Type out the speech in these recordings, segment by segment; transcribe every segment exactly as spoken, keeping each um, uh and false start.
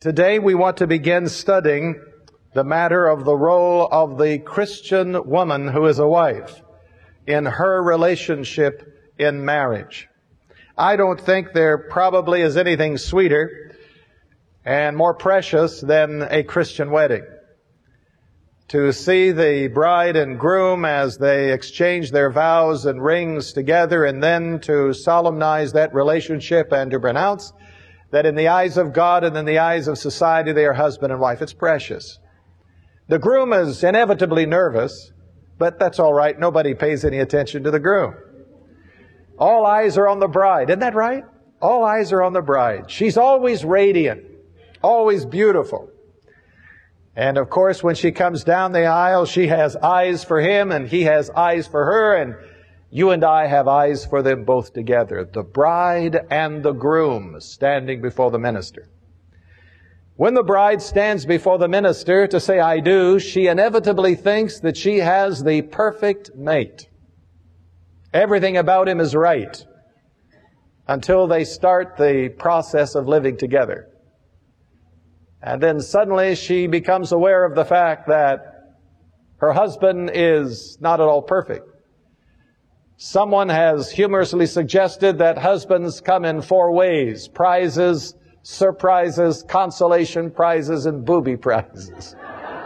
Today we want to begin studying the matter of the role of the Christian woman who is a wife in her relationship in marriage. I don't think there probably is anything sweeter and more precious than a Christian wedding. To see the bride and groom as they exchange their vows and rings together, and then to solemnize that relationship and to pronounce that in the eyes of God and in the eyes of society they are husband and wife. It's precious. The groom is inevitably nervous, but that's all right. Nobody pays any attention to the groom. All eyes are on the bride. Isn't that right? All eyes are on the bride. She's always radiant, always beautiful. And of course, when she comes down the aisle, she has eyes for him and he has eyes for her, and you and I have eyes for them both together. The bride and the groom standing before the minister. When the bride stands before the minister to say, "I do," she inevitably thinks that she has the perfect mate. Everything about him is right until they start the process of living together. And then suddenly she becomes aware of the fact that her husband is not at all perfect. Someone has humorously suggested that husbands come in four ways: prizes, surprises, consolation prizes, and booby prizes.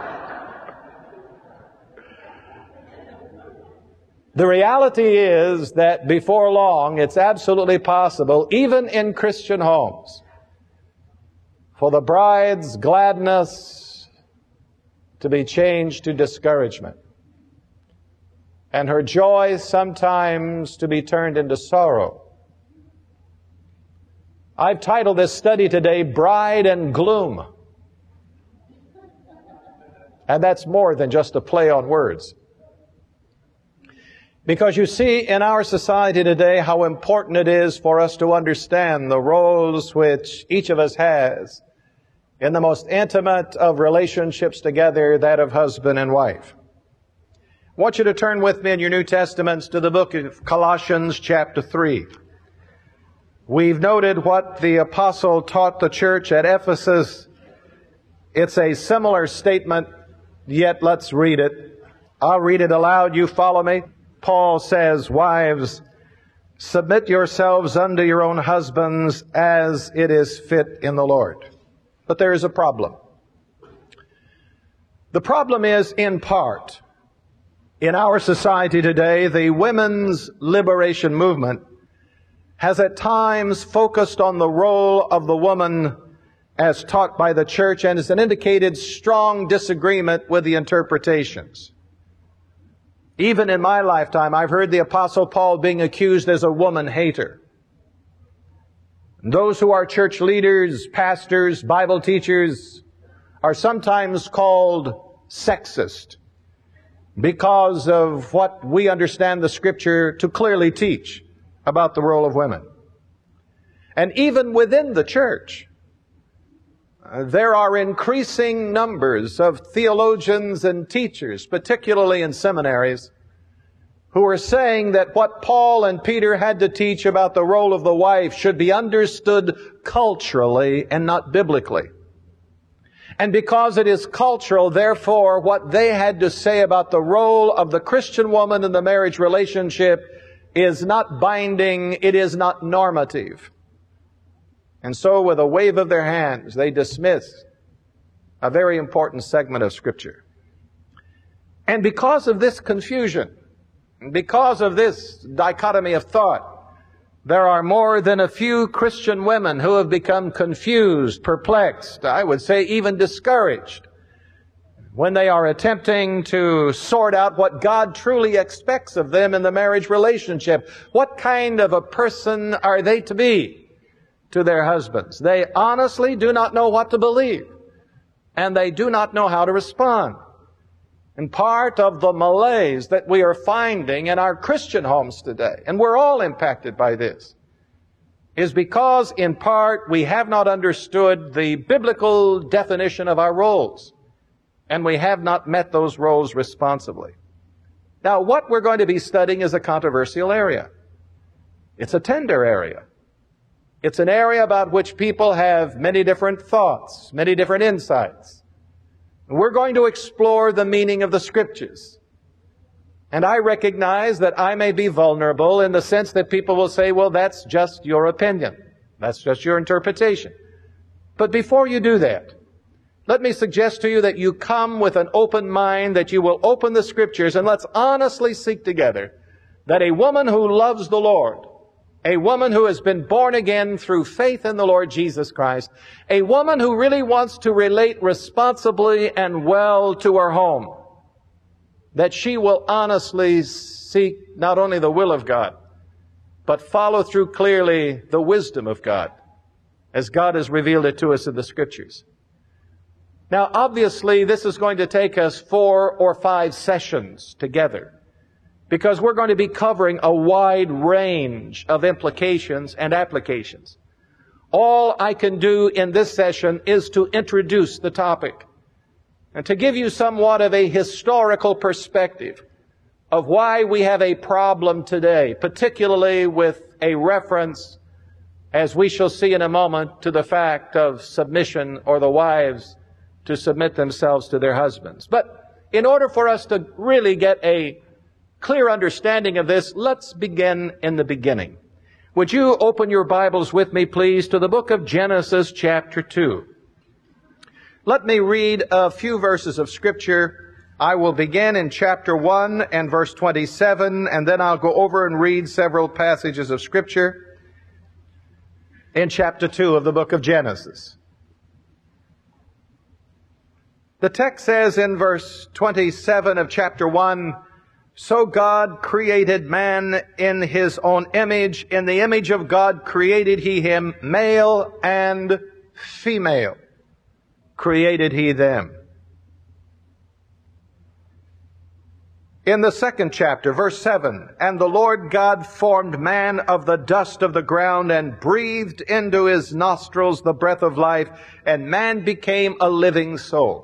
The reality is that before long, it's absolutely possible, even in Christian homes, for the bride's gladness to be changed to discouragement, and her joy sometimes to be turned into sorrow. I've titled this study today, "Bride and Gloom." And that's more than just a play on words. Because you see in our society today how important it is for us to understand the roles which each of us has in the most intimate of relationships together, that of husband and wife. I want you to turn with me in your New Testaments to the book of Colossians chapter three. We've noted what the apostle taught the church at Ephesus. It's a similar statement, yet let's read it. I'll read it aloud. You follow me. Paul says, "Wives, submit yourselves unto your own husbands as it is fit in the Lord." But there is a problem. The problem is, in part, in our society today, the women's liberation movement has at times focused on the role of the woman as taught by the church, and has indicated strong disagreement with the interpretations. Even in my lifetime, I've heard the Apostle Paul being accused as a woman hater. Those who are church leaders, pastors, Bible teachers are sometimes called sexist because of what we understand the Scripture to clearly teach about the role of women. And even within the church, there are increasing numbers of theologians and teachers, particularly in seminaries, who are saying that what Paul and Peter had to teach about the role of the wife should be understood culturally and not biblically. And because it is cultural, therefore, what they had to say about the role of the Christian woman in the marriage relationship is not binding, it is not normative. And so, with a wave of their hands, they dismiss a very important segment of Scripture. And because of this confusion, because of this dichotomy of thought, there are more than a few Christian women who have become confused, perplexed, I would say even discouraged, when they are attempting to sort out what God truly expects of them in the marriage relationship. What kind of a person are they to be to their husbands? They honestly do not know what to believe, and they do not know how to respond. And part of the malaise that we are finding in our Christian homes today, and we're all impacted by this, is because in part we have not understood the biblical definition of our roles, and we have not met those roles responsibly. Now, what we're going to be studying is a controversial area. It's a tender area. It's an area about which people have many different thoughts, many different insights. We're going to explore the meaning of the Scriptures. And I recognize that I may be vulnerable in the sense that people will say, well, that's just your opinion. That's just your interpretation. But before you do that, let me suggest to you that you come with an open mind, that you will open the Scriptures, and let's honestly seek together that a woman who loves the Lord, a woman who has been born again through faith in the Lord Jesus Christ, a woman who really wants to relate responsibly and well to her home, that she will honestly seek not only the will of God, but follow through clearly the wisdom of God, as God has revealed it to us in the Scriptures. Now, obviously, this is going to take us four or five sessions together, because we're going to be covering a wide range of implications and applications. All I can do in this session is to introduce the topic and to give you somewhat of a historical perspective of why we have a problem today, particularly with a reference, as we shall see in a moment, to the fact of submission, or the wives to submit themselves to their husbands. But in order for us to really get a clear understanding of this, let's begin in the beginning. Would you open your Bibles with me, please, to the book of Genesis, chapter two. Let me read a few verses of Scripture. I will begin in chapter one and verse twenty-seven, and then I'll go over and read several passages of Scripture in chapter two of the book of Genesis. The text says in verse twenty-seven of chapter one, "So God created man in His own image. In the image of God created He him, male and female created He them." In the second chapter, verse seven, "And the Lord God formed man of the dust of the ground and breathed into his nostrils the breath of life, and man became a living soul."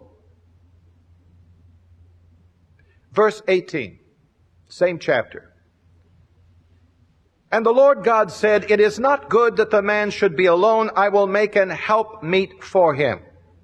Verse eighteen, same chapter. "And the Lord God said, It is not good that the man should be alone. I will make an helpmeet for him.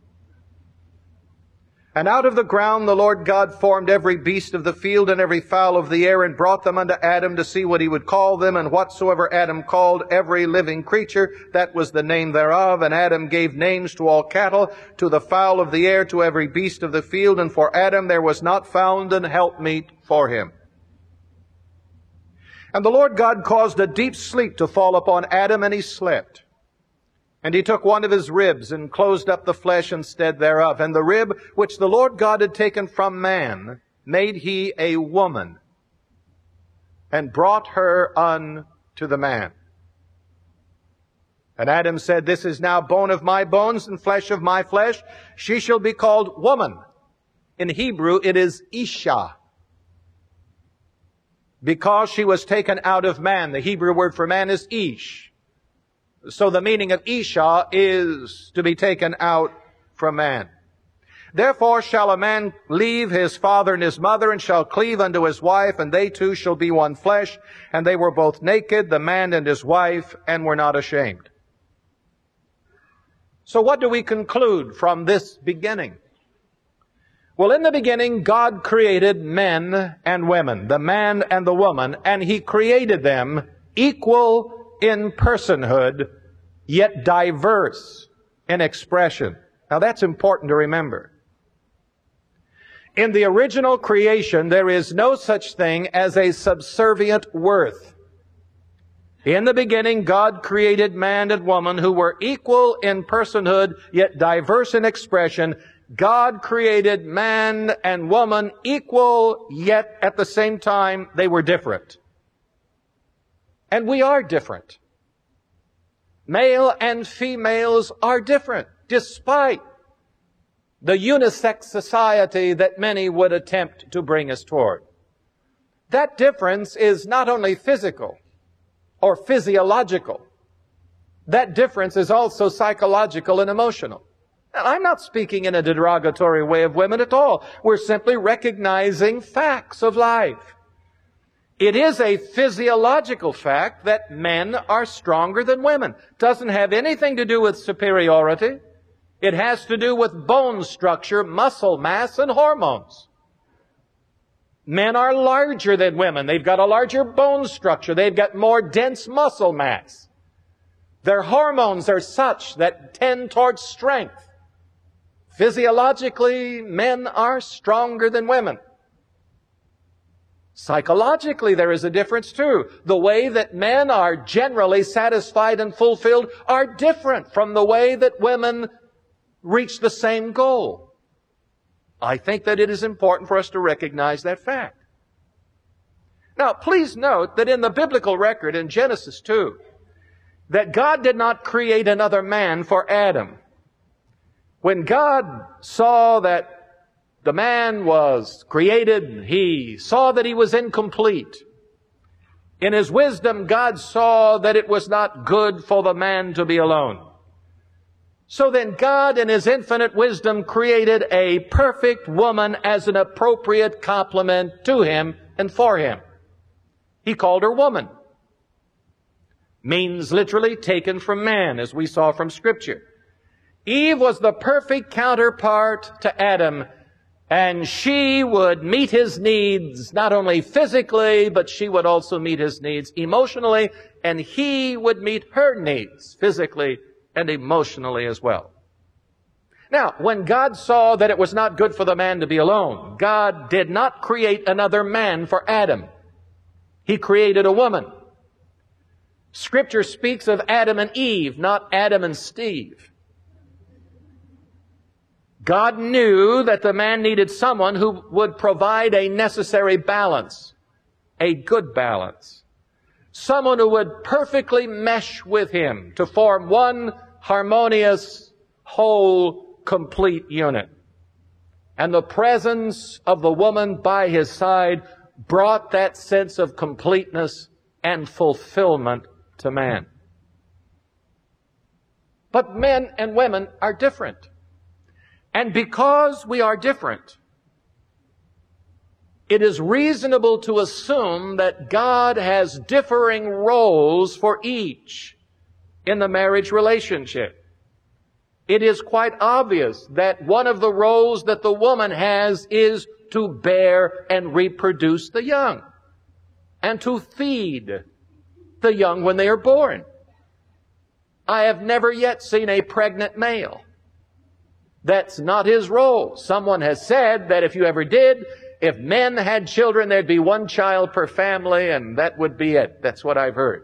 And out of the ground the Lord God formed every beast of the field and every fowl of the air, and brought them unto Adam to see what he would call them. And whatsoever Adam called every living creature, that was the name thereof. And Adam gave names to all cattle, to the fowl of the air, to every beast of the field. And for Adam there was not found an helpmeet for him. And the Lord God caused a deep sleep to fall upon Adam, and he slept. And he took one of his ribs, and closed up the flesh instead thereof. And the rib which the Lord God had taken from man made he a woman, and brought her unto the man. And Adam said, This is now bone of my bones, and flesh of my flesh. She shall be called woman. In Hebrew it is Isha, because she was taken out of man. The Hebrew word for man is Ish. So the meaning of Isha is to be taken out from man. Therefore shall a man leave his father and his mother, and shall cleave unto his wife, and they two shall be one flesh. And they were both naked, the man and his wife, and were not ashamed." So what do we conclude from this beginning? Well, in the beginning, God created men and women, the man and the woman, and He created them equal in personhood, yet diverse in expression. Now that's important to remember. In the original creation, there is no such thing as a subservient worth. In the beginning, God created man and woman who were equal in personhood, yet diverse in expression. God created man and woman equal, yet at the same time they were different. And we are different. Male and females are different, despite the unisex society that many would attempt to bring us toward. That difference is not only physical or physiological. That difference is also psychological and emotional. And I'm not speaking in a derogatory way of women at all. We're simply recognizing facts of life. It is a physiological fact that men are stronger than women. Doesn't have anything to do with superiority. It has to do with bone structure, muscle mass, and hormones. Men are larger than women. They've got a larger bone structure. They've got more dense muscle mass. Their hormones are such that tend towards strength. Physiologically, men are stronger than women. Psychologically, there is a difference too. The way that men are generally satisfied and fulfilled are different from the way that women reach the same goal. I think that it is important for us to recognize that fact. Now, please note that in the biblical record in Genesis two, that God did not create another man for Adam. When God saw that the man was created, He saw that he was incomplete. In His wisdom, God saw that it was not good for the man to be alone. So then God, in His infinite wisdom, created a perfect woman as an appropriate complement to him and for him. He called her woman. Means literally taken from man, as we saw from Scripture. Eve was the perfect counterpart to Adam, and she would meet his needs not only physically, but she would also meet his needs emotionally, and he would meet her needs physically and emotionally as well. Now, when God saw that it was not good for the man to be alone, God did not create another man for Adam. He created a woman. Scripture speaks of Adam and Eve, not Adam and Steve. God knew that the man needed someone who would provide a necessary balance, a good balance. Someone who would perfectly mesh with him to form one harmonious, whole, complete unit. And the presence of the woman by his side brought that sense of completeness and fulfillment to man. But men and women are different. And because we are different, it is reasonable to assume that God has differing roles for each in the marriage relationship. It is quite obvious that one of the roles that the woman has is to bear and reproduce the young and to feed the young when they are born. I have never yet seen a pregnant male. That's not his role. Someone has said that if you ever did, if men had children, there'd be one child per family, and that would be it. That's what I've heard.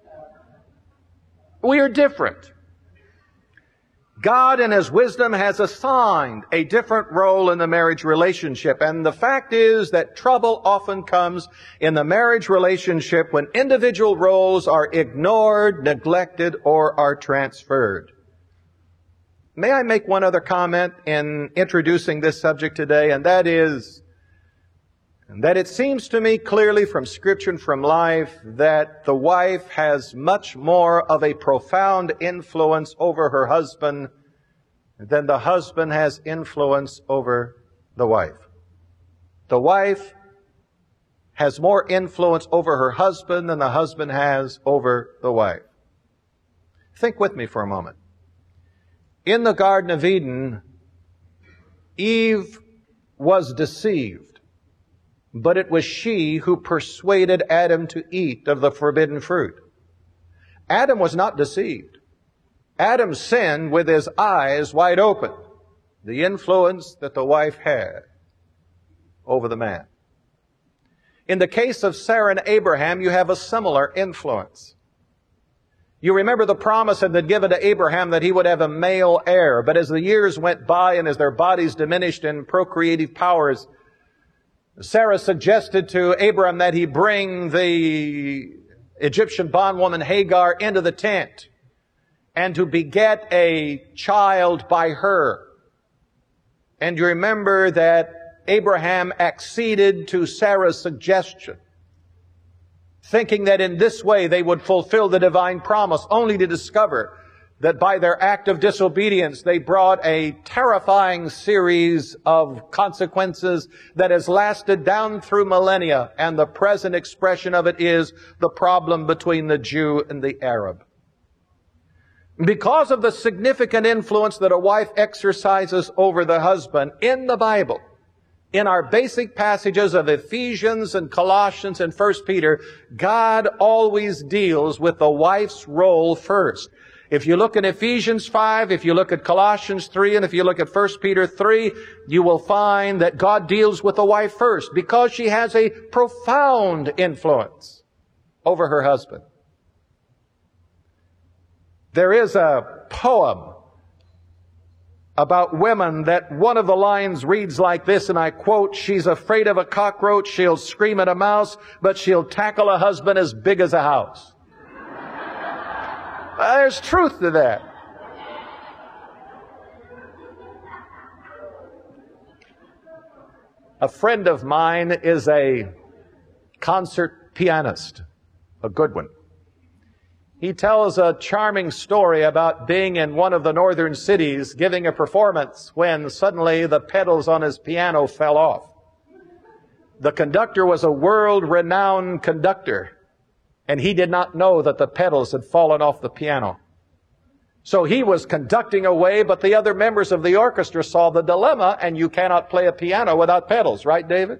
We are different. God in His wisdom has assigned a different role in the marriage relationship. And the fact is that trouble often comes in the marriage relationship when individual roles are ignored, neglected, or are transferred. May I make one other comment in introducing this subject today, and that is that it seems to me clearly from Scripture and from life that the wife has much more of a profound influence over her husband than the husband has influence over the wife. The wife has more influence over her husband than the husband has over the wife. Think with me for a moment. In the Garden of Eden, Eve was deceived, but it was she who persuaded Adam to eat of the forbidden fruit. Adam was not deceived. Adam sinned with his eyes wide open, the influence that the wife had over the man. In the case of Sarah and Abraham, you have a similar influence. You remember the promise had been given to Abraham that he would have a male heir. But as the years went by and as their bodies diminished in procreative powers, Sarah suggested to Abraham that he bring the Egyptian bondwoman Hagar into the tent and to beget a child by her. And you remember that Abraham acceded to Sarah's suggestion, thinking that in this way they would fulfill the divine promise, only to discover that by their act of disobedience they brought a terrifying series of consequences that has lasted down through millennia, and the present expression of it is the problem between the Jew and the Arab. Because of the significant influence that a wife exercises over the husband in the Bible, in our basic passages of Ephesians and Colossians and First Peter, God always deals with the wife's role first. If you look in Ephesians five, if you look at Colossians three, and if you look at First Peter three, you will find that God deals with the wife first because she has a profound influence over her husband. There is a poem about women that one of the lines reads like this, and I quote, "She's afraid of a cockroach, she'll scream at a mouse, but she'll tackle a husband as big as a house." There's truth to that. A friend of mine is a concert pianist, a good one. He tells a charming story about being in one of the northern cities giving a performance when suddenly the pedals on his piano fell off. The conductor was a world-renowned conductor, and he did not know that the pedals had fallen off the piano. So he was conducting away, but the other members of the orchestra saw the dilemma, and you cannot play a piano without pedals, right, David?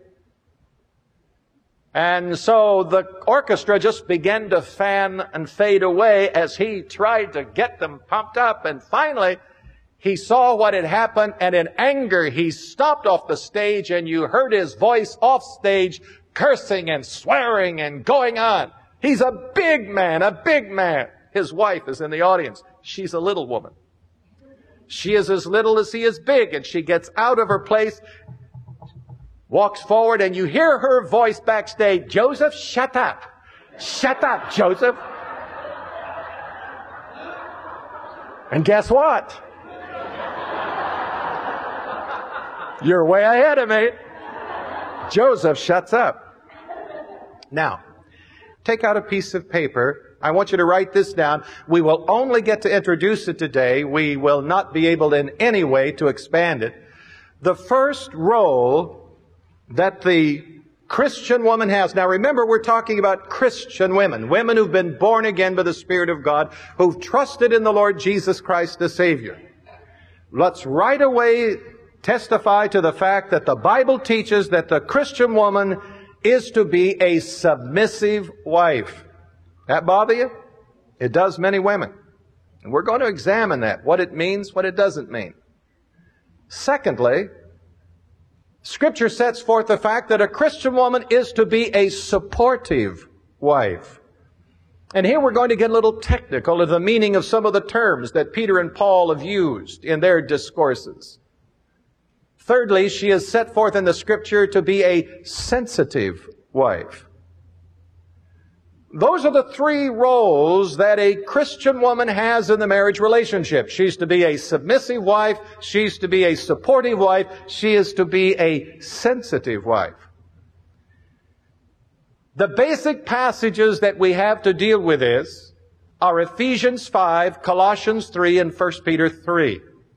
And so the orchestra just began to fan and fade away as he tried to get them pumped up, and finally he saw what had happened, and in anger he stopped off the stage, and you heard his voice off stage cursing and swearing and going on. He's a big man, a big man. His wife is in the audience. She's a little woman. She is as little as he is big, and she gets out of her place, walks forward, and you hear her voice backstage, "Joseph, shut up. Shut up, Joseph." And guess what? You're way ahead of me. Joseph shuts up. Now, take out a piece of paper. I want you to write this down. We will only get to introduce it today. We will not be able in any way to expand it. The first role that the Christian woman has. Now remember, we're talking about Christian women. Women who've been born again by the Spirit of God, who've trusted in the Lord Jesus Christ the Savior. Let's right away testify to the fact that the Bible teaches that the Christian woman is to be a submissive wife. That bother you? It does many women. And we're going to examine that, what it means, what it doesn't mean. Secondly, Scripture sets forth the fact that a Christian woman is to be a supportive wife. And here we're going to get a little technical of the meaning of some of the terms that Peter and Paul have used in their discourses. Thirdly, she is set forth in the Scripture to be a sensitive wife. Those are the three roles that a Christian woman has in the marriage relationship. She's to be a submissive wife. She's to be a supportive wife. She is to be a sensitive wife. The basic passages that we have to deal with is are Ephesians five, Colossians three, and First Peter three.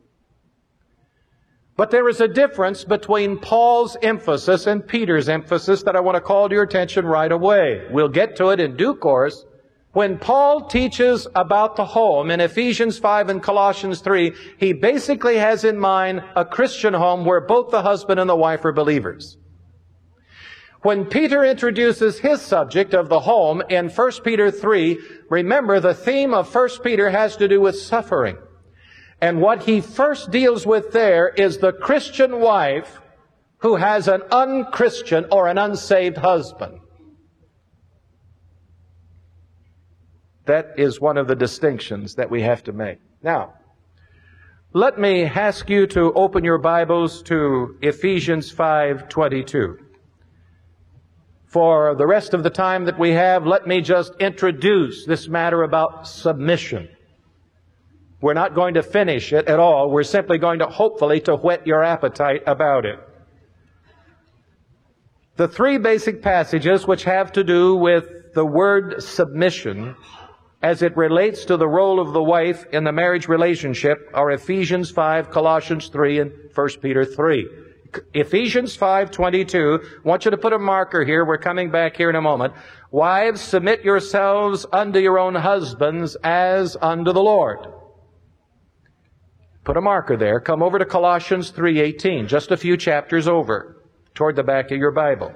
But there is a difference between Paul's emphasis and Peter's emphasis that I want to call to your attention right away. We'll get to it in due course. When Paul teaches about the home in Ephesians five and Colossians three, he basically has in mind a Christian home where both the husband and the wife are believers. When Peter introduces his subject of the home in First Peter three, remember the theme of First Peter has to do with suffering. And what he first deals with there is the Christian wife who has an unchristian or an unsaved husband. That is one of the distinctions that we have to make. Now, let me ask you to open your Bibles to Ephesians five twenty-two. For the rest of the time that we have, let me just introduce this matter about submission. We're not going to finish it at all. We're simply going to, hopefully, to whet your appetite about it. The three basic passages which have to do with the word submission as it relates to the role of the wife in the marriage relationship are Ephesians five, Colossians three, and First Peter three. Ephesians five twenty-two, I want you to put a marker here. We're coming back here in a moment. Wives, submit yourselves unto your own husbands as unto the Lord. Put a marker there. Come over to Colossians three eighteen, just a few chapters over, toward the back of your Bible.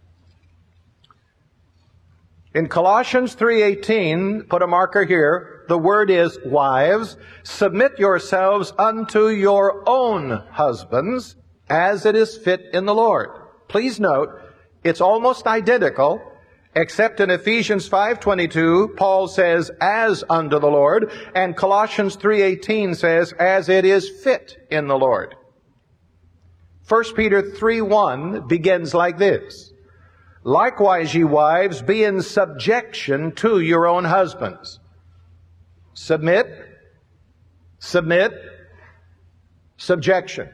In Colossians three eighteen, put a marker here. The word is, wives, submit yourselves unto your own husbands, as it is fit in the Lord. Please note, it's almost identical, except in Ephesians five twenty-two, Paul says, as unto the Lord, and Colossians three eighteen says, as it is fit in the Lord. First Peter three one begins like this. Likewise, ye wives, be in subjection to your own husbands. Submit, submit, subjection.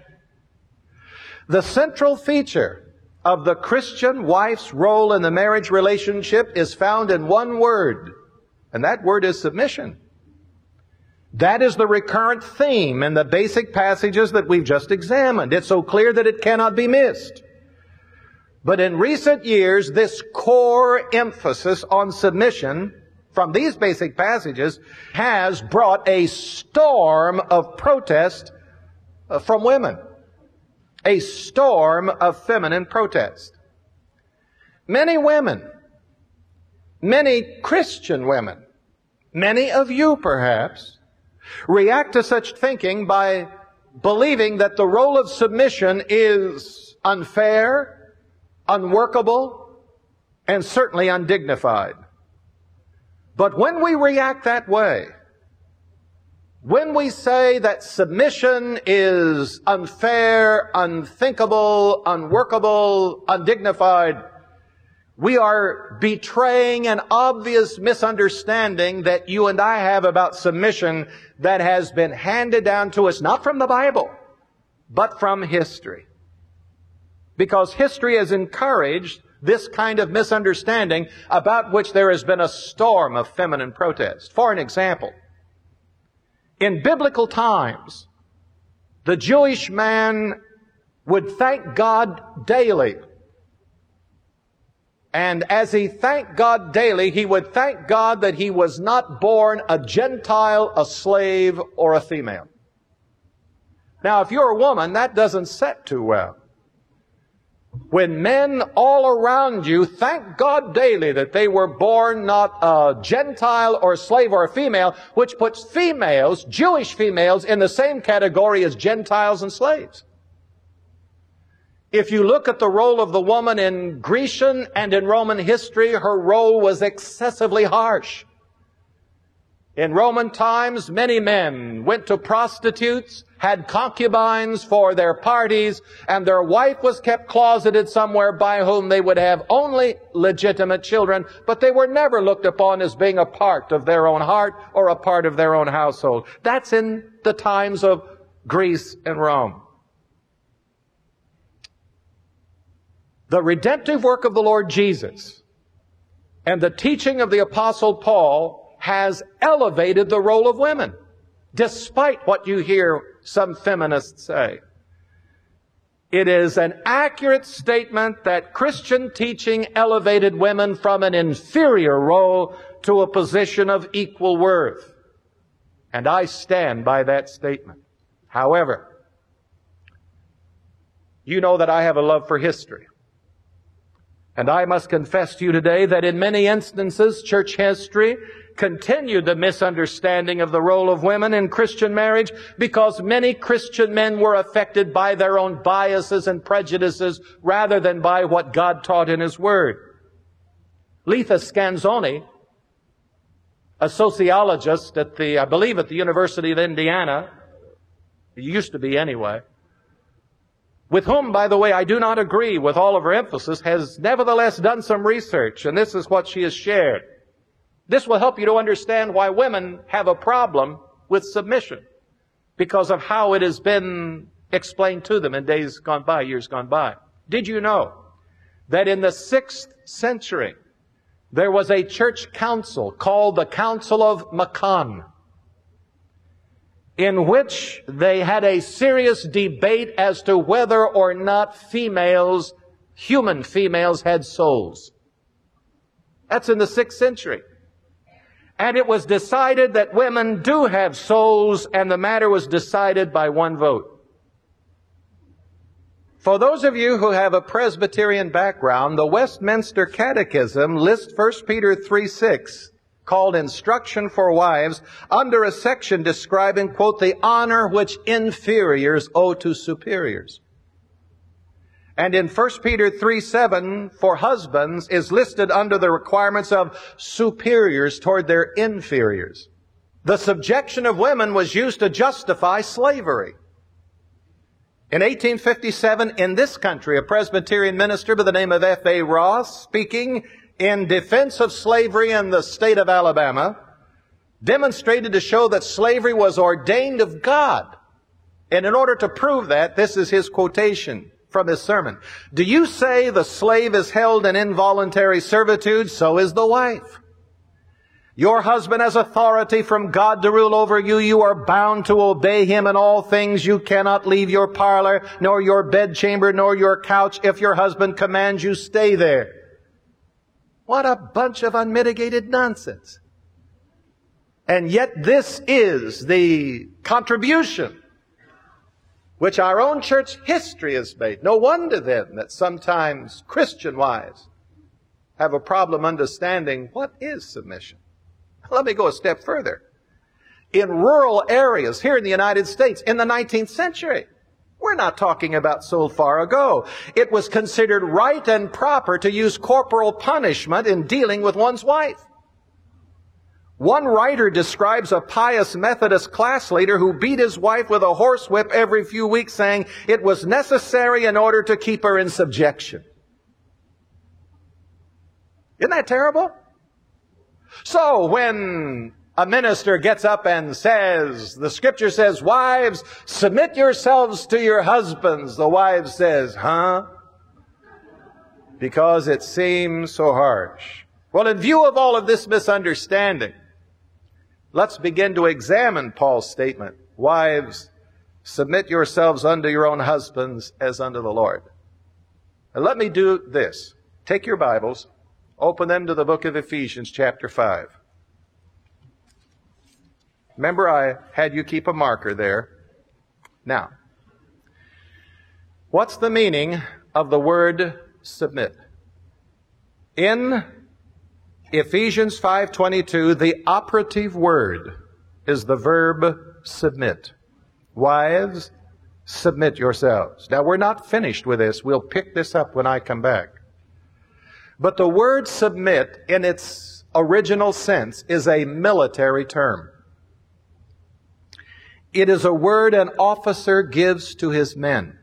The central feature of the Christian wife's role in the marriage relationship is found in one word, and that word is submission. That is the recurrent theme in the basic passages that we've just examined. It's so clear that it cannot be missed. But in recent years, this core emphasis on submission from these basic passages has brought a storm of protest from women. A storm of feminine protest. Many women, many Christian women, many of you perhaps, react to such thinking by believing that the role of submission is unfair, unworkable, and certainly undignified. But when we react that way, when we say that submission is unfair, unthinkable, unworkable, undignified, we are betraying an obvious misunderstanding that you and I have about submission that has been handed down to us, not from the Bible, but from history. Because history has encouraged this kind of misunderstanding about which there has been a storm of feminine protest. For an example, in biblical times, the Jewish man would thank God daily. And as he thanked God daily, he would thank God that he was not born a Gentile, a slave, or a female. Now, if you're a woman, that doesn't set too well. When men all around you thank God daily that they were born not a Gentile or a slave or a female, which puts females, Jewish females, in the same category as Gentiles and slaves. If you look at the role of the woman in Grecian and in Roman history, her role was excessively harsh. In Roman times, many men went to prostitutes, had concubines for their parties, and their wife was kept closeted somewhere by whom they would have only legitimate children, but they were never looked upon as being a part of their own heart or a part of their own household. That's in the times of Greece and Rome. The redemptive work of the Lord Jesus and the teaching of the Apostle Paul has elevated the role of women, despite what you hear some feminists say. It is an accurate statement that Christian teaching elevated women from an inferior role to a position of equal worth. And I stand by that statement. However, you know that I have a love for history. And I must confess to you today that in many instances, church history continued the misunderstanding of the role of women in Christian marriage because many Christian men were affected by their own biases and prejudices rather than by what God taught in His Word. Letha Scanzoni, a sociologist at the, I believe at the University of Indiana, it used to be anyway, with whom, by the way, I do not agree with all of her emphasis, has nevertheless done some research, and this is what she has shared. This will help you to understand why women have a problem with submission, because of how it has been explained to them in days gone by, years gone by. Did you know that in the sixth century, there was a church council called the Council of Macon, in which they had a serious debate as to whether or not females, human females, had souls. That's in the sixth century. And it was decided that women do have souls, and the matter was decided by one vote. For those of you who have a Presbyterian background, the Westminster Catechism lists First Peter three six, called Instruction for Wives, under a section describing, quote, the honor which inferiors owe to superiors. And in First Peter three seven, for husbands, is listed under the requirements of superiors toward their inferiors. The subjection of women was used to justify slavery. In eighteen fifty-seven, in this country, a Presbyterian minister by the name of F A Ross, speaking in defense of slavery in the state of Alabama, demonstrated to show that slavery was ordained of God. And in order to prove that, this is his quotation from his sermon. Do you say the slave is held in involuntary servitude? So is the wife. Your husband has authority from God to rule over you. You are bound to obey him in all things. You cannot leave your parlor, nor your bedchamber, nor your couch. If your husband commands you, stay there. What a bunch of unmitigated nonsense. And yet this is the contribution which our own church history has made. No wonder then that sometimes Christian wives have a problem understanding what is submission. Let me go a step further. In rural areas here in the United States in the nineteenth century, we're not talking about so far ago, it was considered right and proper to use corporal punishment in dealing with one's wife. One writer describes a pious Methodist class leader who beat his wife with a horsewhip every few weeks, saying it was necessary in order to keep her in subjection. Isn't that terrible? So when a minister gets up and says, the scripture says, wives, submit yourselves to your husbands, the wife says, huh? Because it seems so harsh. Well, in view of all of this misunderstanding, let's begin to examine Paul's statement. Wives, submit yourselves unto your own husbands as unto the Lord. And let me do this. Take your Bibles, open them to the book of Ephesians chapter five. Remember, I had you keep a marker there. Now, what's the meaning of the word submit? In Ephesians five twenty-two, the operative word is the verb submit. Wives, submit yourselves. Now, we're not finished with this. We'll pick this up when I come back. But the word submit, in its original sense, is a military term. It is a word an officer gives to his men.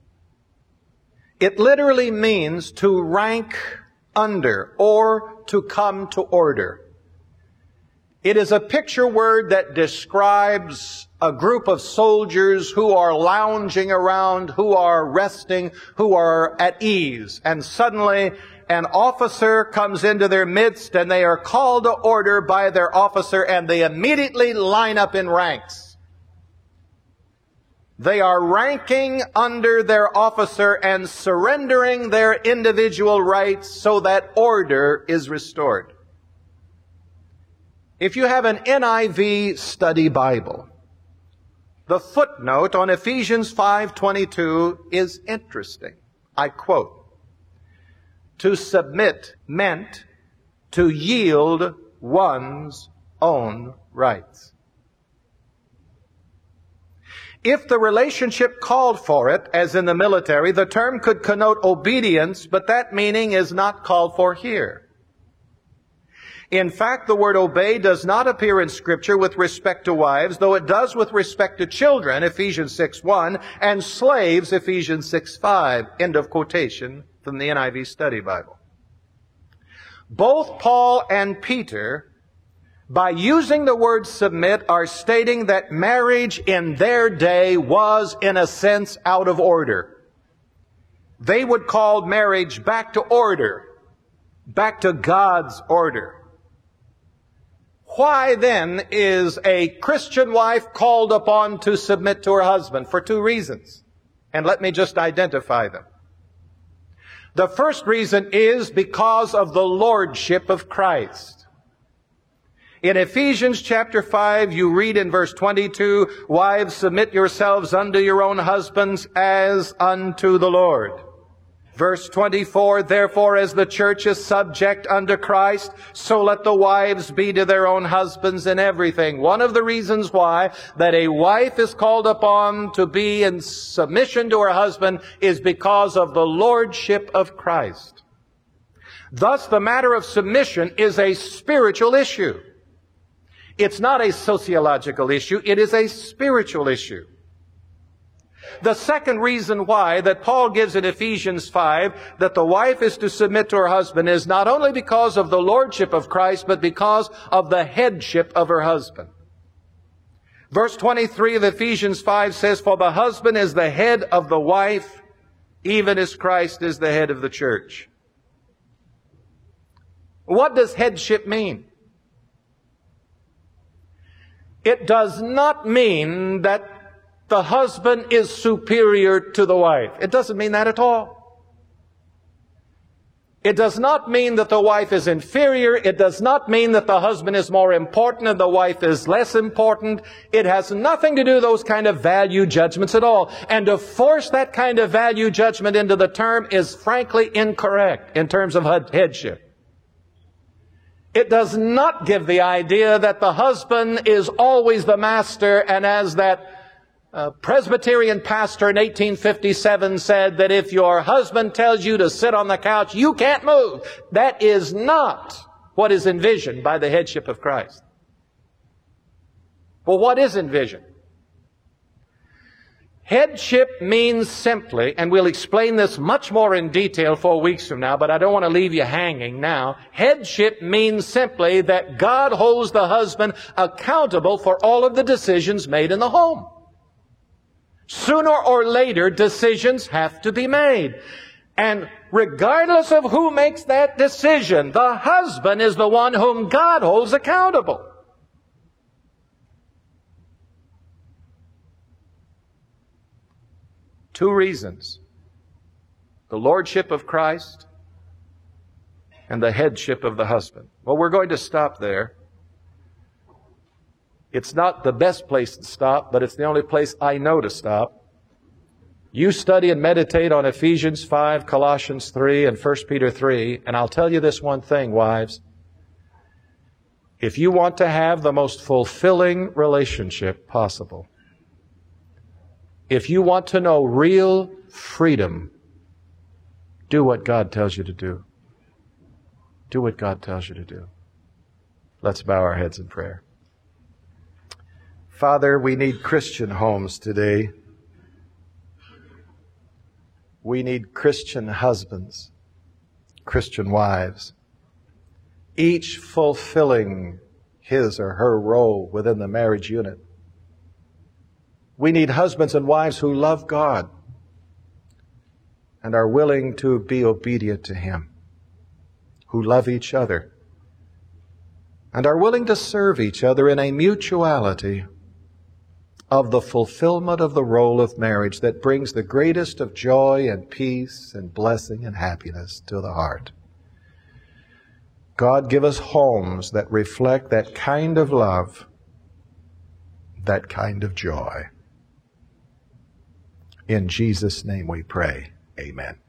It literally means to rank under or to come to order. It is a picture word that describes a group of soldiers who are lounging around, who are resting, who are at ease. And suddenly an officer comes into their midst and they are called to order by their officer and they immediately line up in ranks. They are ranking under their officer and surrendering their individual rights so that order is restored. If you have an N I V study Bible, the footnote on Ephesians five twenty-two is interesting. I quote, "To submit meant to yield one's own rights." If the relationship called for it, as in the military, the term could connote obedience, but that meaning is not called for here. In fact, the word obey does not appear in Scripture with respect to wives, though it does with respect to children, Ephesians six one, and slaves, Ephesians six five. End of quotation from the N I V Study Bible. Both Paul and Peter, by using the word submit, are stating that marriage in their day was, in a sense, out of order. They would call marriage back to order back to God's order. Why then is a Christian wife called upon to submit to her husband? For two reasons. And let me just identify them. The first reason is because of the lordship of Christ. In Ephesians chapter five, you read in verse twenty-two, "Wives, submit yourselves unto your own husbands as unto the Lord." Verse twenty-four, "Therefore, as the church is subject unto Christ, so let the wives be to their own husbands in everything." One of the reasons why that a wife is called upon to be in submission to her husband is because of the lordship of Christ. Thus, the matter of submission is a spiritual issue. It's not a sociological issue, it is a spiritual issue. The second reason why that Paul gives in Ephesians five that the wife is to submit to her husband is not only because of the lordship of Christ, but because of the headship of her husband. Verse twenty-three of Ephesians five says, "For the husband is the head of the wife, even as Christ is the head of the church." What does headship mean? It does not mean that the husband is superior to the wife. It doesn't mean that at all. It does not mean that the wife is inferior. It does not mean that the husband is more important and the wife is less important. It has nothing to do with those kind of value judgments at all. And to force that kind of value judgment into the term is frankly incorrect in terms of headship. It does not give the idea that the husband is always the master, and as that A Presbyterian pastor in eighteen fifty-seven said that if your husband tells you to sit on the couch, you can't move. That is not what is envisioned by the headship of Christ. Well, what is envisioned? Headship means simply, and we'll explain this much more in detail four weeks from now, but I don't want to leave you hanging now. Headship means simply that God holds the husband accountable for all of the decisions made in the home. Sooner or later, decisions have to be made. And regardless of who makes that decision, the husband is the one whom God holds accountable. Two reasons: the lordship of Christ and the headship of the husband. Well, we're going to stop there. It's not the best place to stop, but it's the only place I know to stop. You study and meditate on Ephesians five, Colossians three, and First Peter three, and I'll tell you this one thing, wives. If you want to have the most fulfilling relationship possible, if you want to know real freedom, do what God tells you to do. Do what God tells you to do. Let's bow our heads in prayer. Father, we need Christian homes today. We need Christian husbands, Christian wives, each fulfilling his or her role within the marriage unit. We need husbands and wives who love God and are willing to be obedient to Him, who love each other and are willing to serve each other in a mutuality of the fulfillment of the role of marriage that brings the greatest of joy and peace and blessing and happiness to the heart. God, give us homes that reflect that kind of love, that kind of joy. In Jesus' name we pray. Amen.